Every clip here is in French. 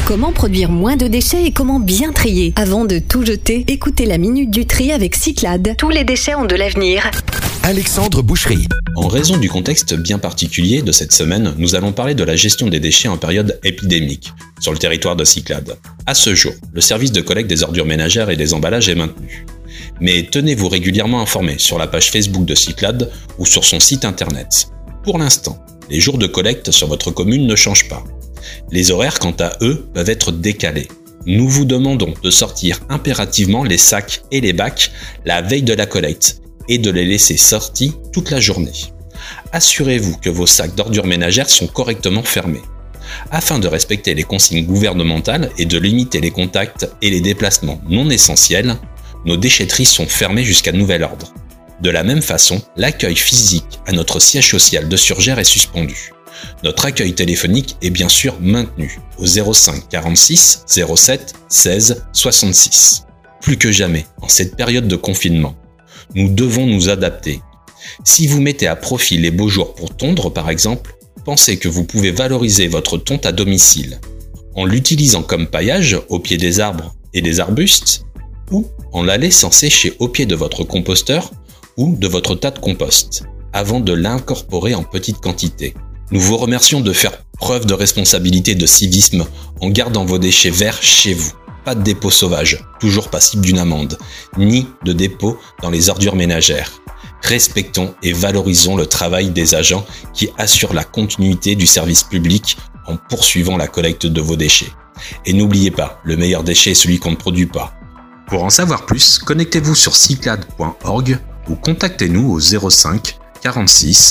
Comment produire moins de déchets et comment bien trier? Avant de tout jeter, écoutez la Minute du Tri avec Cyclades. Tous les déchets ont de l'avenir. Alexandre Boucherie. En raison du contexte bien particulier de cette semaine, nous allons parler de la gestion des déchets en période épidémique sur le territoire de Cyclades. À ce jour, le service de collecte des ordures ménagères et des emballages est maintenu. Mais tenez-vous régulièrement informé sur la page Facebook de Cyclades ou sur son site internet. Pour l'instant, les jours de collecte sur votre commune ne changent pas. Les horaires, quant à eux, peuvent être décalés. Nous vous demandons de sortir impérativement les sacs et les bacs la veille de la collecte et de les laisser sortis toute la journée. Assurez-vous que vos sacs d'ordures ménagères sont correctement fermés. Afin de respecter les consignes gouvernementales et de limiter les contacts et les déplacements non essentiels, nos déchetteries sont fermées jusqu'à nouvel ordre. De la même façon, l'accueil physique à notre siège social de Surgères est suspendu. Notre accueil téléphonique est bien sûr maintenu au 05 46 07 16 66. Plus que jamais, en cette période de confinement, nous devons nous adapter. Si vous mettez à profit les beaux jours pour tondre par exemple, pensez que vous pouvez valoriser votre tonte à domicile, en l'utilisant comme paillage au pied des arbres et des arbustes, ou en la laissant sécher au pied de votre composteur ou de votre tas de compost, avant de l'incorporer en petite quantité. Nous vous remercions de faire preuve de responsabilité et de civisme en gardant vos déchets verts chez vous. Pas de dépôt sauvage, toujours passible d'une amende, ni de dépôt dans les ordures ménagères. Respectons et valorisons le travail des agents qui assurent la continuité du service public en poursuivant la collecte de vos déchets. Et n'oubliez pas, le meilleur déchet est celui qu'on ne produit pas. Pour en savoir plus, connectez-vous sur cyclades.org ou contactez-nous au 05 46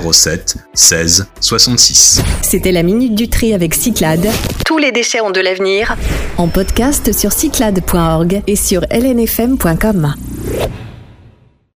07 16 66. C'était la Minute du Tri avec Cyclades. Tous les déchets ont de l'avenir. En podcast sur cyclades.org et sur lnfm.com.